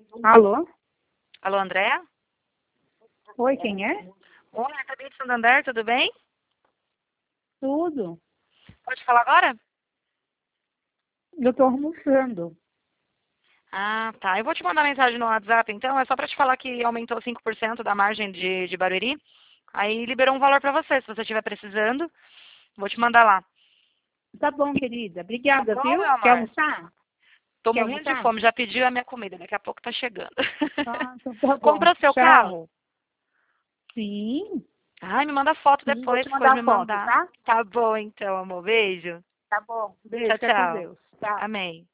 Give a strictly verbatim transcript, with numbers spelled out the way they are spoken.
Alô? Alô, Andréa? Oi, quem é? Oi, é a Gabi de Santander, tudo bem? Tudo. Pode falar agora? Eu tô almoçando. Ah, tá. Eu vou te mandar mensagem no WhatsApp, então. É só para te falar que aumentou cinco por cento da margem de, de Barueri. Aí liberou um valor para você. Se você estiver precisando, vou te mandar lá. Tá bom, querida. Tá Obrigada, bom, viu? meu Quer amor? almoçar? Tô Quer morrendo de almoçar? fome. Já pediu a minha comida. Daqui a pouco tá chegando. Ah, então tá bom. Comprou seu Tchau. carro? Sim, Ai, me manda foto sim. Vou depois, te se for mandar me foto, mandar. tá? Tá bom, então, amor. Beijo. Tá bom. Beijo. Tchau, Fica com tchau. Deus. Tchau. Amém.